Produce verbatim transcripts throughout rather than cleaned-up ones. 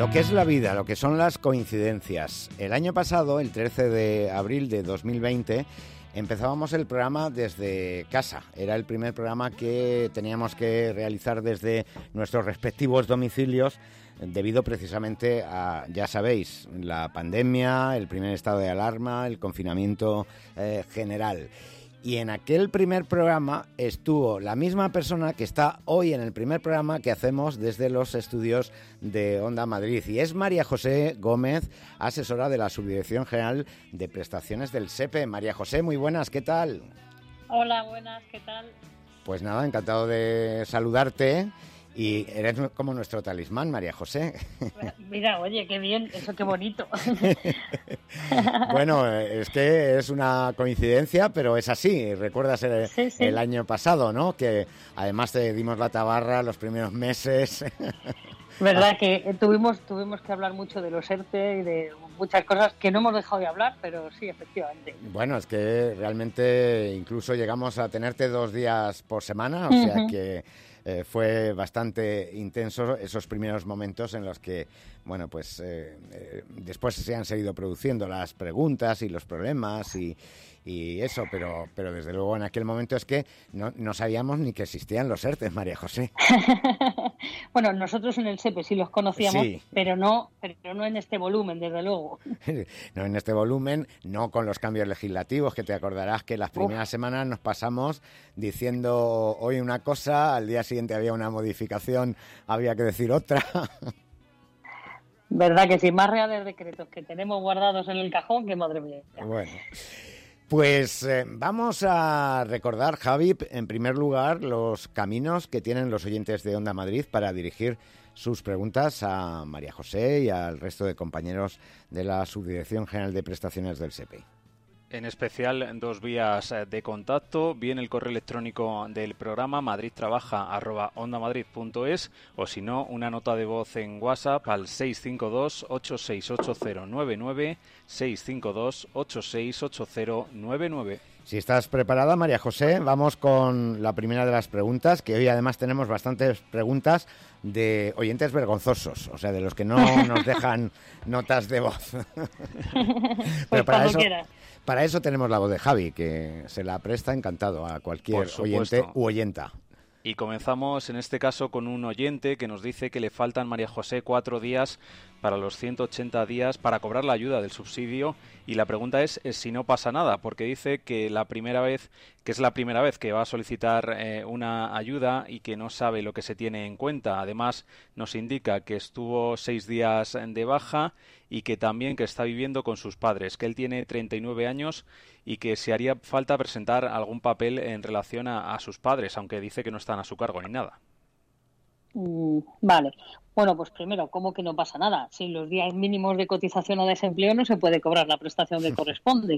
Lo que es la vida, lo que son las coincidencias. El año pasado, el trece de abril de dos mil veinte, empezábamos el programa desde casa. Era el primer programa que teníamos que realizar desde nuestros respectivos domicilios debido precisamente a, ya sabéis, la pandemia, el primer estado de alarma, el confinamiento eh, general. Y en aquel primer programa estuvo la misma persona que está hoy en el primer programa que hacemos desde los estudios de Onda Madrid. Y es María José Gómez, asesora de la Subdirección General de Prestaciones del SEPE. María José, muy buenas, ¿qué tal? Hola, buenas, ¿qué tal? Pues nada, encantado de saludarte. Y eres como nuestro talismán, María José. Mira, oye, qué bien, eso qué bonito. Bueno, es que es una coincidencia, pero es así. Recuerdas el, sí, sí. el año pasado, ¿no? Que además te dimos la tabarra los primeros meses. Verdad que tuvimos tuvimos que hablar mucho de los ERTE y de muchas cosas que no hemos dejado de hablar, pero sí, efectivamente. Bueno, es que realmente incluso llegamos a tenerte dos días por semana, o sea uh-huh. que eh, fue bastante intenso esos primeros momentos en los que, bueno, pues eh, eh, después se han seguido produciendo las preguntas y los problemas y, y eso, pero pero desde luego en aquel momento es que no, no sabíamos ni que existían los ERTE, María José. Bueno, nosotros en el SEPE sí los conocíamos, sí. pero no pero no en este volumen, desde luego. No en este volumen, no con los cambios legislativos, que te acordarás que las primeras Uf. semanas nos pasamos diciendo hoy una cosa, al día siguiente había una modificación, había que decir otra. Verdad que sí, más reales decretos que tenemos guardados en el cajón que madre mía. Bueno, pues eh, vamos a recordar, Javi, en primer lugar, los caminos que tienen los oyentes de Onda Madrid para dirigir sus preguntas a María José y al resto de compañeros de la Subdirección General de Prestaciones del SEPE. En especial, dos vías de contacto, bien el correo electrónico del programa madridtrabaja arroba ondamadrid punto es o si no, una nota de voz en WhatsApp al seis cinco dos, ocho seis ocho cero nueve nueve, seis cinco dos, ocho seis ocho cero nueve nueve. Si estás preparada, María José, vamos con la primera de las preguntas, que hoy además tenemos bastantes preguntas de oyentes vergonzosos, o sea, de los que no nos dejan notas de voz. Pues Pero para eso, quieras. para eso tenemos la voz de Javi, que se la presta encantado a cualquier oyente u oyenta. Y comenzamos en este caso con un oyente que nos dice que le faltan, María José, cuatro días para los ciento ochenta días para cobrar la ayuda del subsidio, y la pregunta es, es si no pasa nada, porque dice que la primera vez que es la primera vez que va a solicitar eh, una ayuda y que no sabe lo que se tiene en cuenta. Además, nos indica que estuvo seis días de baja y que también que está viviendo con sus padres, que él tiene treinta y nueve años y que si haría falta presentar algún papel en relación a, a sus padres, aunque dice que no están a su cargo ni nada. Mm, vale. Bueno, pues primero, ¿cómo que no pasa nada? Sin los días mínimos de cotización o desempleo no se puede cobrar la prestación que corresponde.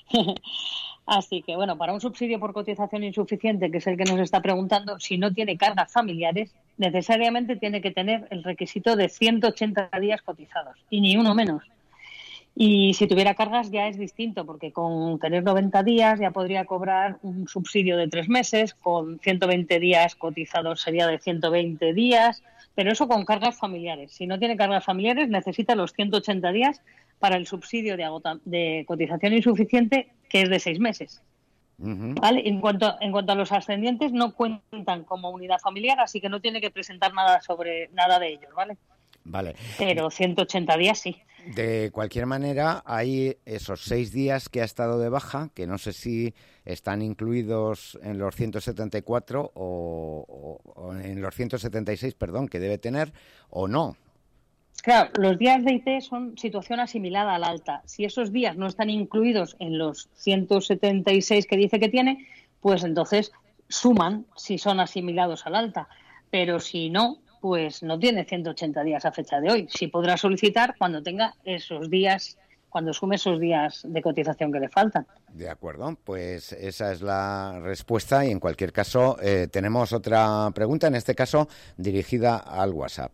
Así que, bueno, para un subsidio por cotización insuficiente, que es el que nos está preguntando, si no tiene cargas familiares, necesariamente tiene que tener el requisito de ciento ochenta días cotizados, y ni uno menos. Y si tuviera cargas ya es distinto, porque con tener noventa días ya podría cobrar un subsidio de tres meses, con ciento veinte días cotizados sería de ciento veinte días, pero eso con cargas familiares. Si no tiene cargas familiares, necesita los ciento ochenta días para el subsidio de, agota- de cotización insuficiente, que es de seis meses. Uh-huh. ¿Vale? En cuanto, en cuanto a los ascendientes, no cuentan como unidad familiar, así que no tiene que presentar nada sobre nada de ellos, ¿vale? Vale. Pero ciento ochenta días sí. De cualquier manera, hay esos seis días que ha estado de baja, que no sé si están incluidos en los ciento setenta y cuatro o, o, o en los ciento setenta y seis, perdón, que debe tener, o no. Claro, los días de I T son situación asimilada al alta. Si esos días no están incluidos en los ciento setenta y seis que dice que tiene, pues entonces suman si son asimilados al alta. Pero si no, pues no tiene ciento ochenta días a fecha de hoy. Sí podrá solicitar cuando tenga esos días, cuando sume esos días de cotización que le faltan. De acuerdo, pues esa es la respuesta y en cualquier caso eh, tenemos otra pregunta, en este caso dirigida al WhatsApp.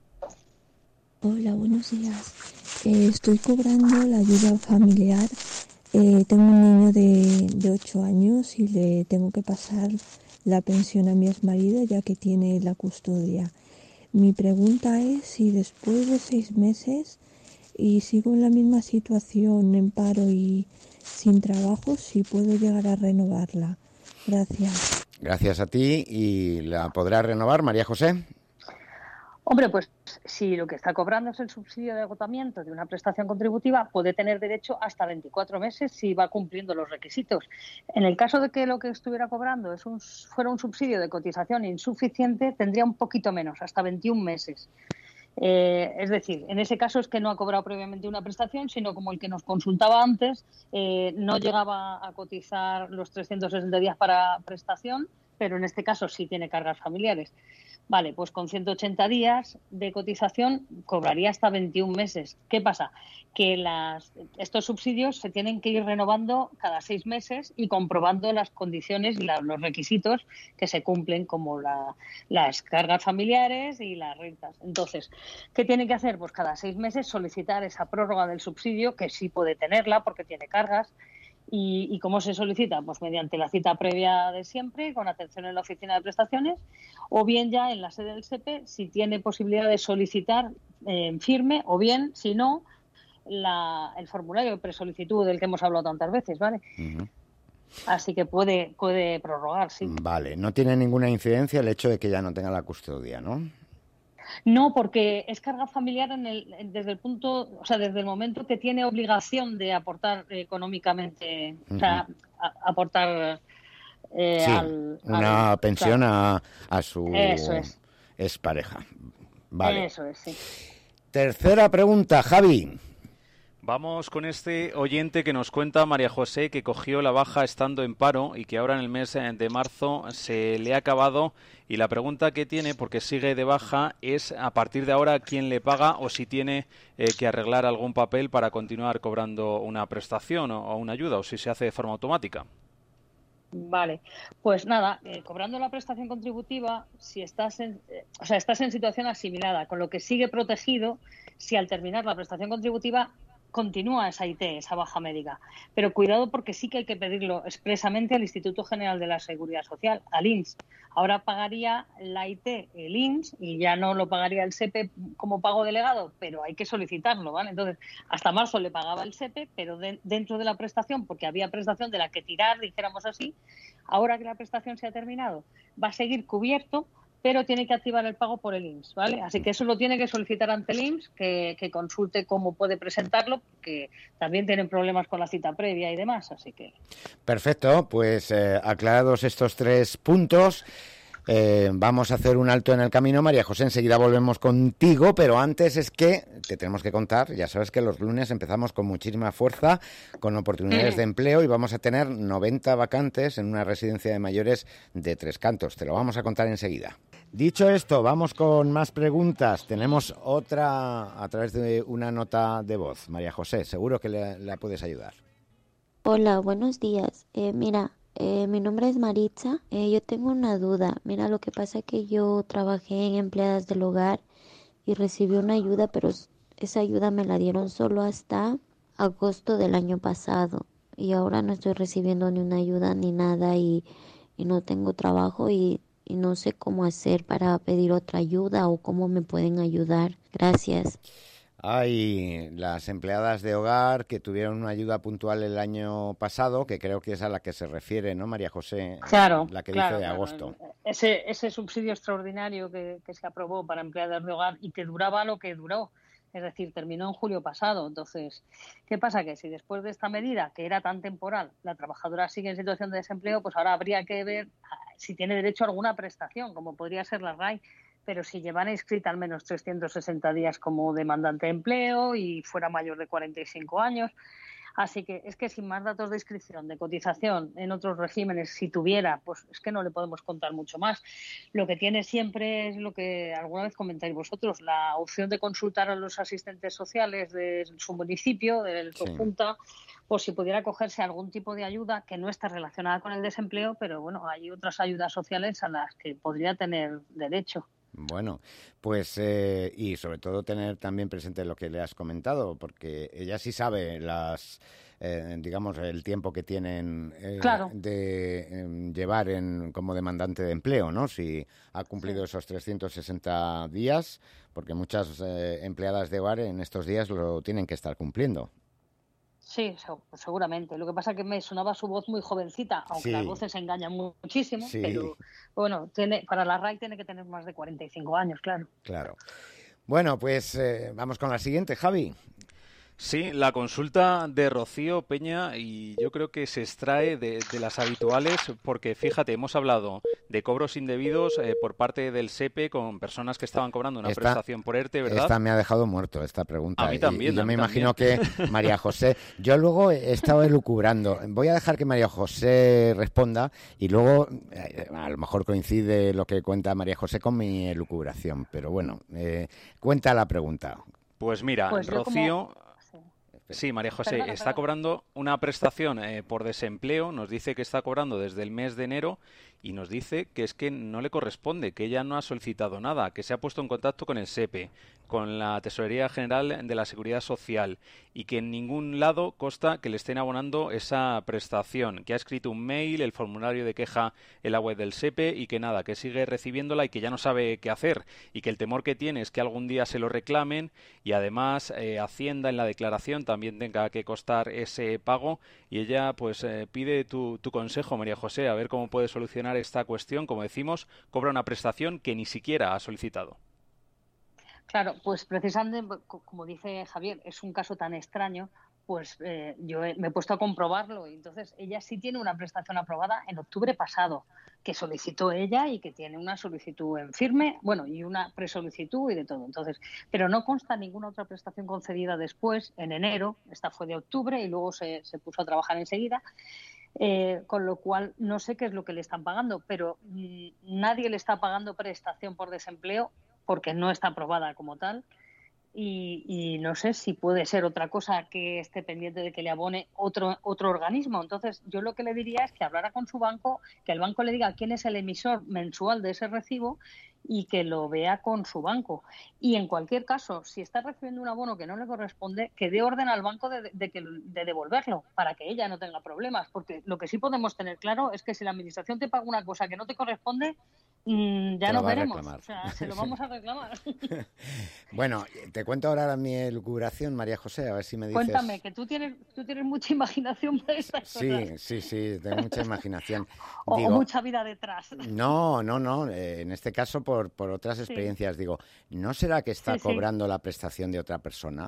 Hola, buenos días. Eh, estoy cobrando la ayuda familiar. Eh, tengo un niño de, de ocho años y le tengo que pasar la pensión a mi exmarido ya que tiene la custodia. Mi pregunta es si después de seis meses y sigo en la misma situación, en paro y sin trabajo, si puedo llegar a renovarla. Gracias. Gracias a ti. ¿Y la podrá renovar, María José? Hombre, pues si lo que está cobrando es el subsidio de agotamiento de una prestación contributiva, puede tener derecho hasta veinticuatro meses si va cumpliendo los requisitos. En el caso de que lo que estuviera cobrando es un, fuera un subsidio de cotización insuficiente, tendría un poquito menos, hasta veintiún meses. Eh, es decir, en ese caso es que no ha cobrado previamente una prestación, sino como el que nos consultaba antes, eh, no llegaba a cotizar los trescientos sesenta días para prestación, pero en este caso sí tiene cargas familiares. Vale, pues con ciento ochenta días de cotización cobraría hasta veintiún meses. ¿Qué pasa? Que las, estos subsidios se tienen que ir renovando cada seis meses y comprobando las condiciones y la, los requisitos que se cumplen, como la, las cargas familiares y las rentas. Entonces, ¿qué tiene que hacer? Pues cada seis meses solicitar esa prórroga del subsidio, que sí puede tenerla porque tiene cargas. ¿Y, ¿Y cómo se solicita? Pues mediante la cita previa de siempre, con atención en la oficina de prestaciones, o bien ya en la sede del S E P E, si tiene posibilidad de solicitar eh, en firme, o bien, si no, la, el formulario de presolicitud del que hemos hablado tantas veces, ¿vale? Uh-huh. Así que puede, puede prorrogar, sí. Vale, no tiene ninguna incidencia el hecho de que ya no tenga la custodia, ¿no? No, porque es carga familiar en el, desde el punto, o sea, desde el momento que tiene obligación de aportar económicamente, uh-huh. o sea, a, aportar eh, sí, al, una al, pensión claro. a, a su Eso es. expareja. Vale. Eso es, sí. Tercera pregunta, Javi. Vamos con este oyente que nos cuenta María José que cogió la baja estando en paro y que ahora en el mes de marzo se le ha acabado, y la pregunta que tiene, porque sigue de baja, es a partir de ahora quién le paga o si tiene eh, que arreglar algún papel para continuar cobrando una prestación o, o una ayuda, o si se hace de forma automática. Vale, pues nada, eh, cobrando la prestación contributiva, si estás en, eh, o sea, estás en situación asimilada, con lo que sigue protegido si al terminar la prestación contributiva continúa esa I T, esa baja médica. Pero cuidado, porque sí que hay que pedirlo expresamente al Instituto General de la Seguridad Social, al I N S. Ahora pagaría la I T el I N S y ya no lo pagaría el S E P E como pago delegado, pero hay que solicitarlo, ¿vale? Entonces, hasta marzo le pagaba el S E P E, pero de, dentro de la prestación, porque había prestación de la que tirar, dijéramos así. Ahora que la prestación se ha terminado, va a seguir cubierto, pero tiene que activar el pago por el I M S S, ¿vale? Así que eso lo tiene que solicitar ante el I M S S, que, que consulte cómo puede presentarlo, porque también tienen problemas con la cita previa y demás, así que... Perfecto, pues eh, aclarados estos tres puntos, eh, vamos a hacer un alto en el camino. María José, enseguida volvemos contigo, pero antes es que te tenemos que contar, ya sabes que los lunes empezamos con muchísima fuerza, con oportunidades mm. de empleo, y vamos a tener noventa vacantes en una residencia de mayores de Tres Cantos. Te lo vamos a contar enseguida. Dicho esto, vamos con más preguntas. Tenemos otra a través de una nota de voz. María José, seguro que le, la puedes ayudar. Hola, buenos días. Eh, mira, eh, mi nombre es Maritza. Eh, yo tengo una duda. Mira, lo que pasa es que yo trabajé en empleadas del hogar y recibí una ayuda, pero esa ayuda me la dieron solo hasta agosto del año pasado. Y ahora no estoy recibiendo ni una ayuda ni nada y, y no tengo trabajo y... y no sé cómo hacer para pedir otra ayuda o cómo me pueden ayudar. Gracias. Hay las empleadas de hogar que tuvieron una ayuda puntual el año pasado, que creo que es a la que se refiere, ¿no, María José? Claro, la que claro, dice de claro. agosto. Ese, ese subsidio extraordinario que, que se aprobó para empleadas de hogar y que duraba lo que duró. Es decir, terminó en julio pasado. Entonces, ¿qué pasa? Que si después de esta medida, que era tan temporal, la trabajadora sigue en situación de desempleo, pues ahora habría que ver si tiene derecho a alguna prestación, como podría ser la R A I, pero si llevara inscrita al menos trescientos sesenta días como demandante de empleo y fuera mayor de cuarenta y cinco años. Así que es que sin más datos de inscripción, de cotización en otros regímenes, si tuviera, pues es que no le podemos contar mucho más. Lo que tiene siempre es lo que alguna vez comentáis vosotros, la opción de consultar a los asistentes sociales de su municipio, de su sí. junta, por si pudiera cogerse algún tipo de ayuda que no está relacionada con el desempleo, pero bueno, hay otras ayudas sociales a las que podría tener derecho. Bueno, pues eh, y sobre todo tener también presente lo que le has comentado, porque ella sí sabe las eh, digamos, el tiempo que tienen eh, claro. de eh, llevar en, como demandante de empleo, ¿no? Si ha cumplido sí. esos trescientos sesenta días, porque muchas eh, empleadas de hogar en estos días lo tienen que estar cumpliendo. Sí, seguramente. Lo que pasa es que me sonaba su voz muy jovencita, aunque sí. las voces engañan muchísimo, sí. pero bueno, tiene, para la R A I tiene que tener más de cuarenta y cinco años, claro. Claro. Bueno, pues eh, vamos con la siguiente, Javi. Sí, la consulta de Rocío Peña, y yo creo que se extrae de, de las habituales, porque fíjate, hemos hablado de cobros indebidos eh, por parte del S E P E con personas que estaban cobrando una esta, prestación por ERTE, ¿verdad? Esta me ha dejado muerto, esta pregunta. A mí también. Y, y yo a me mí imagino también. que María José... Yo luego he estado elucubrando. Voy a dejar que María José responda y luego eh, a lo mejor coincide lo que cuenta María José con mi elucubración. Pero bueno, eh, cuenta la pregunta. Pues mira, pues Rocío... Como... Sí, María José, perdona, está perdona. cobrando una prestación eh, por desempleo, nos dice que está cobrando desde el mes de enero y nos dice que es que no le corresponde, que ella no ha solicitado nada, que se ha puesto en contacto con el S E P E, con la Tesorería General de la Seguridad Social y que en ningún lado consta que le estén abonando esa prestación, que ha escrito un mail, el formulario de queja en la web del S E P E y que nada, que sigue recibiéndola y que ya no sabe qué hacer y que el temor que tiene es que algún día se lo reclamen y además eh, Hacienda en la declaración también tenga que costar ese pago y ella pues eh, pide tu, tu consejo, María José, a ver cómo puede solucionar esta cuestión. Como decimos, cobra una prestación que ni siquiera ha solicitado. Claro, pues precisamente, como dice Javier, es un caso tan extraño, pues eh, yo he, me he puesto a comprobarlo y entonces ella sí tiene una prestación aprobada en octubre pasado, que solicitó ella y que tiene una solicitud en firme, bueno, y una presolicitud y de todo. Entonces, pero no consta ninguna otra prestación concedida después, en enero, esta fue de octubre y luego se, se puso a trabajar enseguida. Eh, con lo cual no sé qué es lo que le están pagando, pero mmm, nadie le está pagando prestación por desempleo porque no está aprobada como tal y, y no sé si puede ser otra cosa que esté pendiente de que le abone otro otro organismo. Entonces yo lo que le diría es que hablara con su banco, que el banco le diga quién es el emisor mensual de ese recibo y que lo vea con su banco. Y en cualquier caso, si está recibiendo un abono que no le corresponde, que dé orden al banco de, de, que, de devolverlo para que ella no tenga problemas. Porque lo que sí podemos tener claro es que si la administración te paga una cosa que no te corresponde, mmm, ya nos veremos. O sea, se lo vamos a reclamar. Bueno, te cuento ahora mi elucubración, María José, a ver si me dices... Cuéntame, que tú tienes, tú tienes mucha imaginación para estas sí, cosas. Sí, sí, sí, tengo mucha imaginación. o, Digo, o mucha vida detrás. No, no, no, eh, en este caso por, por otras experiencias. Sí. Digo, ¿no será que está sí, cobrando sí. la prestación de otra persona?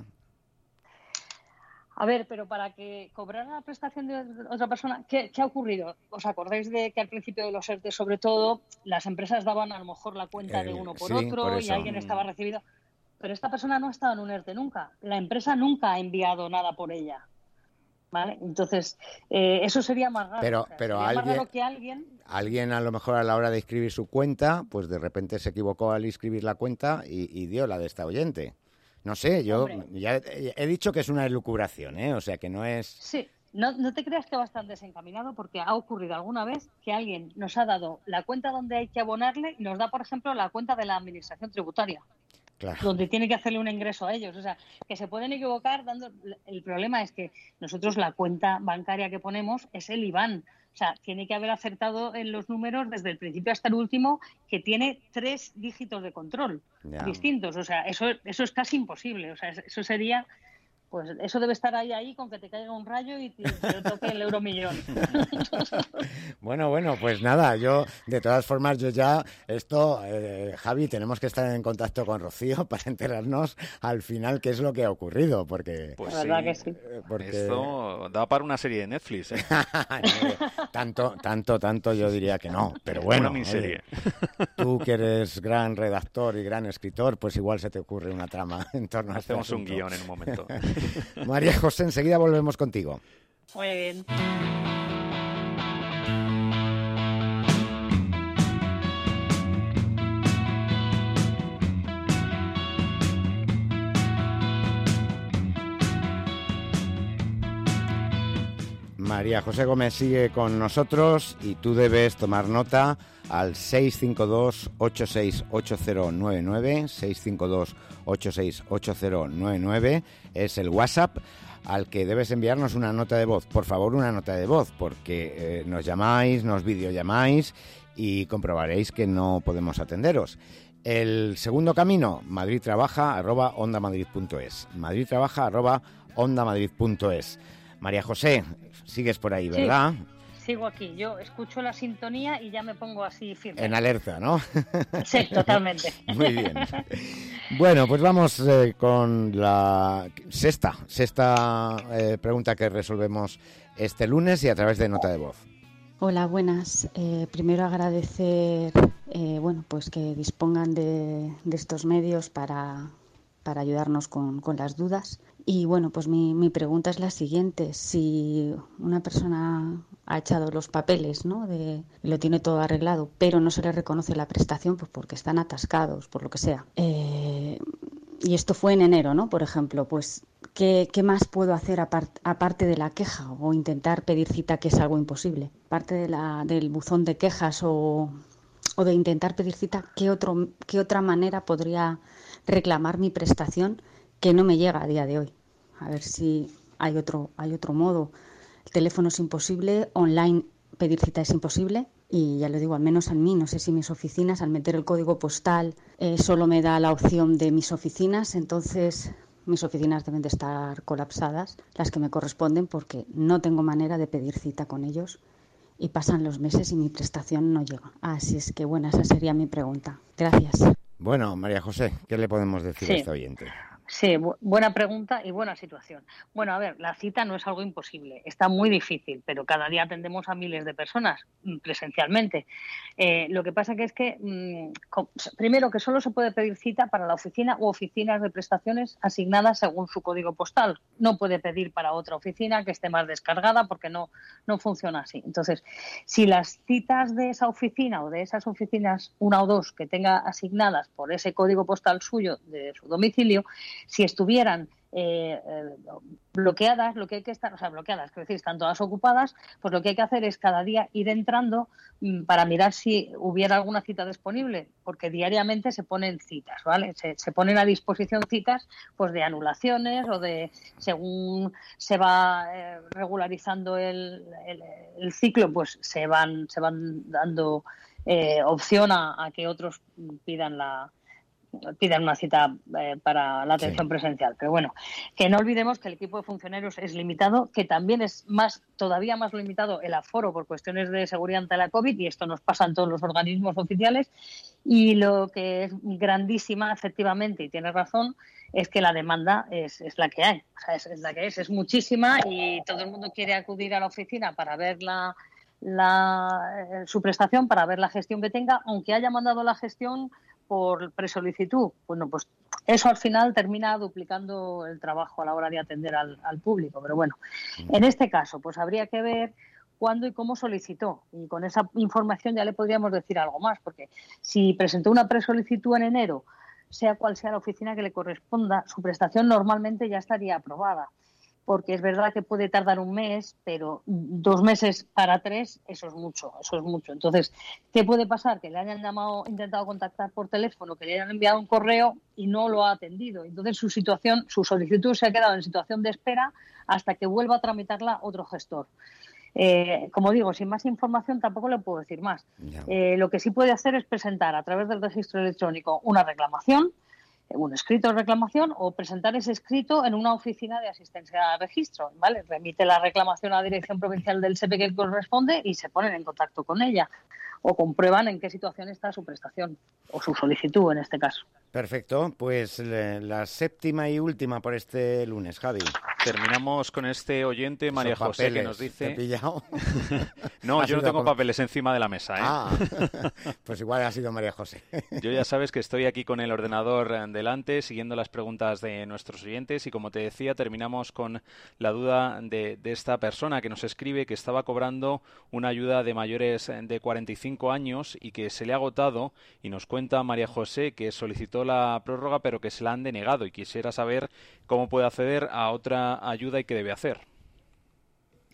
A ver, pero para que cobrara la prestación de otra persona, ¿qué, qué ha ocurrido? ¿Os acordáis de que al principio de los ERTE, sobre todo, las empresas daban a lo mejor la cuenta El, de uno por sí, otro por y alguien estaba recibido? Pero esta persona no ha estado en un ERTE nunca. La empresa nunca ha enviado nada por ella. ¿Vale? Entonces, eh, eso sería más raro. Pero, o sea, pero sería alguien, más raro que alguien... alguien a lo mejor a la hora de inscribir su cuenta, pues de repente se equivocó al inscribir la cuenta y, y dio la de esta oyente. No sé, yo Hombre. ya he, he dicho que es una elucubración, ¿eh? O sea, que no es... Sí, no, no te creas que va a estar desencaminado porque ha ocurrido alguna vez que alguien nos ha dado la cuenta donde hay que abonarle y nos da, por ejemplo, la cuenta de la Administración Tributaria. Claro. Donde tiene que hacerle un ingreso a ellos. O sea, que se pueden equivocar dando... El problema es que nosotros la cuenta bancaria que ponemos es el I B A N. O sea, tiene que haber acertado en los números desde el principio hasta el último, que tiene tres dígitos de control ya. distintos. O sea, eso, eso es casi imposible. O sea, eso sería... Pues eso debe estar ahí, ahí, con que te caiga un rayo y te, te toque el euromillón. Bueno, bueno, pues nada, yo, de todas formas, yo ya, esto, eh, Javi, tenemos que estar en contacto con Rocío para enterarnos al final qué es lo que ha ocurrido, porque... Pues la sí, verdad que sí. Porque... Esto da para una serie de Netflix, ¿eh? no, tanto, tanto, tanto yo diría que no, pero bueno. Una miniserie. Oye, tú que eres gran redactor y gran escritor, pues igual se te ocurre una trama en torno a este Hacemos un asunto. guión en un momento. María José, enseguida volvemos contigo. Muy bien. María José Gómez sigue con nosotros y tú debes tomar nota al seis cinco dos, ocho seis ocho cero nueve nueve, seis cinco dos, ocho seis ocho cero nueve nueve, es el WhatsApp al que debes enviarnos una nota de voz. Por favor, una nota de voz, porque eh, nos llamáis, nos videollamáis y comprobaréis que no podemos atenderos. El segundo camino, madridtrabaja arroba ondamadrid.es. madridtrabaja arroba ondamadrid.es. María José, sigues por ahí, ¿verdad? Sí, sigo aquí. Yo escucho la sintonía y ya me pongo así firme. En alerta, ¿no? Sí, totalmente. Muy bien. Bueno, pues vamos eh, con la sexta, sexta eh, pregunta que resolvemos este lunes y a través de nota de voz. Hola, buenas. Eh, primero agradecer, eh, bueno, pues que dispongan de, de estos medios para, para ayudarnos con, con las dudas. Y bueno, pues mi, mi pregunta es la siguiente: si una persona ha echado los papeles, ¿no?, de lo tiene todo arreglado, pero no se le reconoce la prestación, pues porque están atascados, por lo que sea. Eh, y esto fue en enero, ¿no? Por ejemplo, pues ¿qué, qué más puedo hacer apart, aparte de la queja o intentar pedir cita, que es algo imposible? Aparte de la, del buzón de quejas o, o de intentar pedir cita, ¿qué, otro, ¿qué otra manera podría reclamar mi prestación que no me llega a día de hoy? A ver si hay otro, hay otro modo. El teléfono es imposible, online pedir cita es imposible. Y ya lo digo, al menos en mí, no sé si mis oficinas, al meter el código postal, eh, solo me da la opción de mis oficinas, entonces mis oficinas deben de estar colapsadas, las que me corresponden, porque no tengo manera de pedir cita con ellos y pasan los meses y mi prestación no llega. Así es que, bueno, esa sería mi pregunta. Gracias. Bueno, María José, ¿qué le podemos decir Sí. a este oyente? Sí, bu- buena pregunta y buena situación. Bueno, a ver, la cita no es algo imposible, está muy difícil, pero cada día atendemos a miles de personas mm, presencialmente. Eh, lo que pasa que es que, mm, co- primero, que solo se puede pedir cita para la oficina u oficinas de prestaciones asignadas según su código postal. No puede pedir para otra oficina que esté más descargada porque no, no funciona así. Entonces, si las citas de esa oficina o de esas oficinas, una o dos, que tenga asignadas por ese código postal suyo de su domicilio, si estuvieran eh, eh, bloqueadas, lo que hay que estar, o sea, bloqueadas, quiero decir, están todas ocupadas, pues lo que hay que hacer es cada día ir entrando mm, para mirar si hubiera alguna cita disponible, porque diariamente se ponen citas, ¿vale? Se, se ponen a disposición citas, pues de anulaciones o de, según se va eh, regularizando el, el, el ciclo, pues se van, se van dando eh, opción a, a que otros pidan la pidan una cita eh, para la atención Sí. presencial. Pero bueno, que no olvidemos que el equipo de funcionarios es limitado, que también es más, todavía más limitado el aforo por cuestiones de seguridad ante la COVID, y esto nos pasa en todos los organismos oficiales. Y lo que es grandísima, efectivamente, y tienes razón, es que la demanda es, es la que hay. O sea, es, es la que es, es muchísima y todo el mundo quiere acudir a la oficina para ver la, la, eh, su prestación, para ver la gestión que tenga, aunque haya mandado la gestión por presolicitud. Bueno, pues eso al final termina duplicando el trabajo a la hora de atender al, al público. Pero bueno, en este caso, pues habría que ver cuándo y cómo solicitó. Y con esa información ya le podríamos decir algo más, porque si presentó una presolicitud en enero, sea cual sea la oficina que le corresponda, su prestación normalmente ya estaría aprobada. Porque es verdad que puede tardar un mes, pero dos meses para tres, eso es mucho, eso es mucho. Entonces, ¿qué puede pasar? Que le hayan llamado, intentado contactar por teléfono, que le hayan enviado un correo y no lo ha atendido. Entonces, su situación, su solicitud se ha quedado en situación de espera hasta que vuelva a tramitarla otro gestor. Eh, como digo, sin más información tampoco le puedo decir más. Ya. Eh, lo que sí puede hacer es presentar a través del registro electrónico una reclamación, un escrito de reclamación, o presentar ese escrito en una oficina de asistencia a registro, ¿vale? Remite la reclamación a la Dirección Provincial del S E P E que corresponde y se ponen en contacto con ella o comprueban en qué situación está su prestación o su solicitud en este caso. Perfecto, pues le- la séptima y última por este lunes, Javi. Terminamos con este oyente, María Son José, que papeles, nos ¿te he dice... pillado? No, Ha yo no sido tengo por- papeles encima de la mesa, ¿eh? Ah, pues igual ha sido María José. Yo ya sabes que estoy aquí con el ordenador eh, delante, siguiendo las preguntas de nuestros oyentes, y como te decía, terminamos con la duda de, de esta persona que nos escribe que estaba cobrando una ayuda de mayores eh, de cuarenta y cinco años y que se le ha agotado, y nos cuenta María José que solicitó la prórroga pero que se la han denegado, y quisiera saber cómo puede acceder a otra ayuda y qué debe hacer.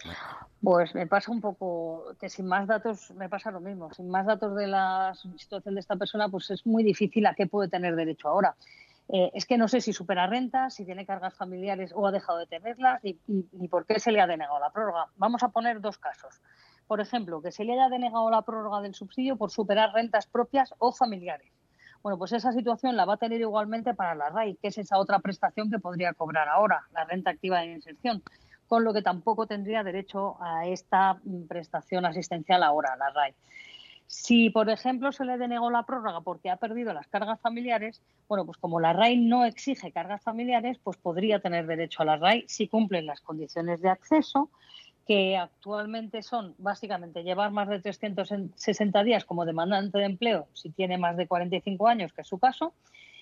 Pues me pasa un poco que sin más datos me pasa lo mismo. Sin más datos de la situación de esta persona, pues es muy difícil a qué puede tener derecho ahora. Eh, es que no sé si supera rentas, si tiene cargas familiares o ha dejado de tenerlas y, y, y por qué se le ha denegado la prórroga. Vamos a poner dos casos. Por ejemplo, que se le haya denegado la prórroga del subsidio por superar rentas propias o familiares. Bueno, pues esa situación la va a tener igualmente para la R A I, que es esa otra prestación que podría cobrar ahora, la renta activa de inserción, con lo que tampoco tendría derecho a esta prestación asistencial ahora, la R A I. Si, por ejemplo, se le denegó la prórroga porque ha perdido las cargas familiares, bueno, pues como la R A I no exige cargas familiares, pues podría tener derecho a la R A I si cumplen las condiciones de acceso, que actualmente son básicamente llevar más de trescientos sesenta días como demandante de empleo si tiene más de cuarenta y cinco años, que es su caso,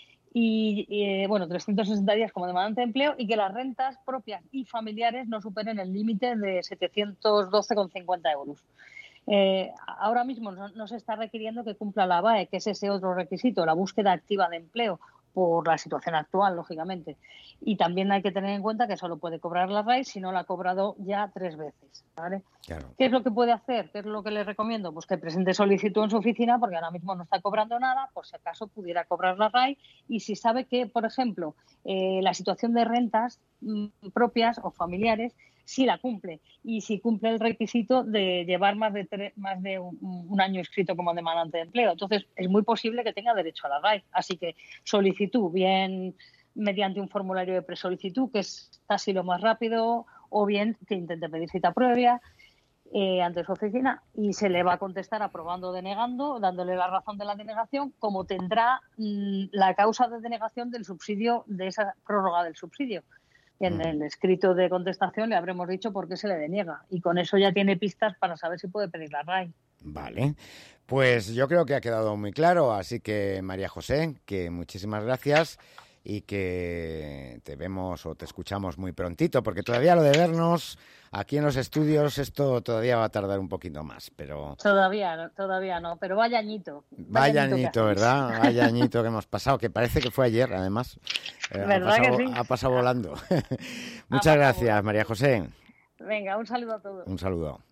y, y bueno, trescientos sesenta días como demandante de empleo y que las rentas propias y familiares no superen el límite de setecientos doce coma cincuenta euros. Eh, ahora mismo no, no se está requiriendo que cumpla la B A E, que es ese otro requisito, la búsqueda activa de empleo, por la situación actual, lógicamente. Y también hay que tener en cuenta que solo puede cobrar la R A I si no la ha cobrado ya tres veces, ¿vale? Claro. ¿Qué es lo que puede hacer? ¿Qué es lo que le recomiendo? Pues que presente solicitud en su oficina, porque ahora mismo no está cobrando nada, por si acaso pudiera cobrar la R A I, y si sabe que, por ejemplo, eh, la situación de rentas mm, propias o familiares sí la cumple, y si cumple el requisito de llevar más de tres, más de un, un año inscrito como demandante de empleo. Entonces, es muy posible que tenga derecho a la R A I. Así que solicitud, bien mediante un formulario de presolicitud, que es casi lo más rápido, o bien que intente pedir cita previa eh, ante su oficina, y se le va a contestar aprobando o denegando, dándole la razón de la denegación, como tendrá mmm, la causa de denegación del subsidio, de esa prórroga del subsidio. En el escrito de contestación le habremos dicho por qué se le deniega, y con eso ya tiene pistas para saber si puede pedir la R A I. Vale, pues yo creo que ha quedado muy claro, así que María José, que muchísimas gracias y que te vemos o te escuchamos muy prontito, porque todavía lo de vernos aquí en los estudios, esto todavía va a tardar un poquito más, pero... Todavía no, todavía no, pero vaya añito. Vaya, vaya añito, añito ¿verdad? Vaya añito que hemos pasado, que parece que fue ayer, además. Eh, ¿Verdad ha pasado, que sí? Ha pasado volando. Muchas gracias, María José. Venga, un saludo a todos. Un saludo.